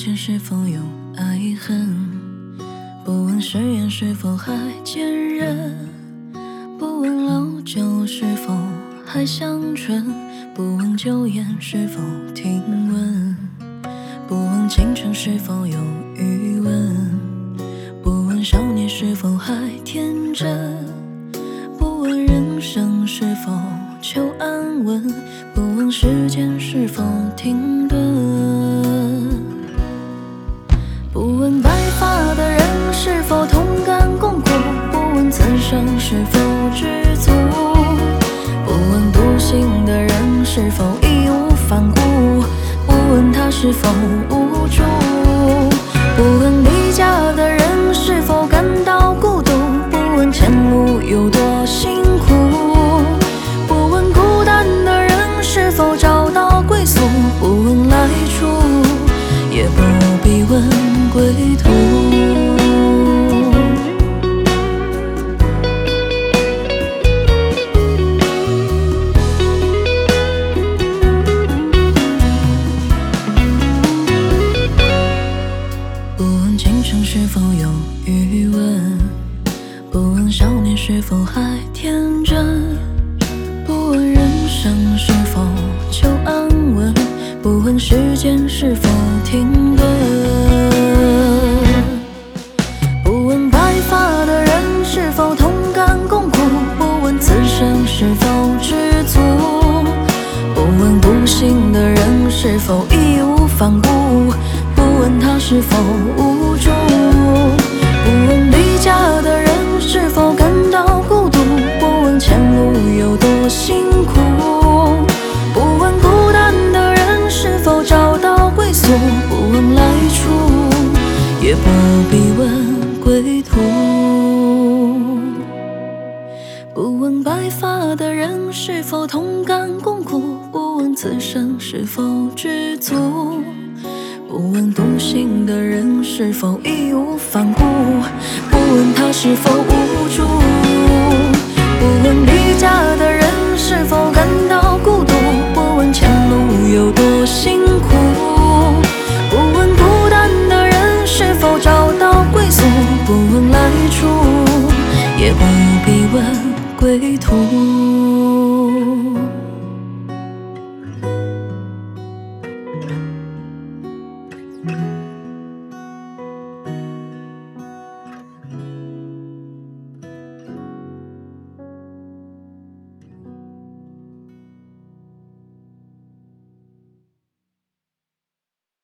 间是否有爱恨，不问誓言是否还坚韧，不问老酒是否还香醇，不问酒宴是否听闻，不问青春是否有余温，不问少年是否还天真，不问人生是否求安稳，不问时间是否停顿，不问白发的人是否同甘共苦，不问此生是否知足，不问独行的人是否义无反顾，不问他是否无助，不问离家的人是否感到孤独，不问前路有多辛苦，不问孤单的人是否找到归宿，不问来处，也不必问归途。不问青春是否有余温，不问少年是否还天真，不问人生是否求安稳，不问时间是否停顿，不问白发的人是否同甘共苦，不问此生是否知足，不问独行的人是否义无反顾，不问他是否无助，不问离家的人是否感到孤独，不问前路有多辛苦，不问孤单的人是否找到归宿，不问来处，也不必问归途。不问白发的人是否同甘共苦，不问此生是否知足，不问独行的人是否义无反顾，不问他是否无助，不问离家的人是否感到孤独，不问前路有多辛苦，不问孤单的人是否找到归宿，不问来处，也不必问归途。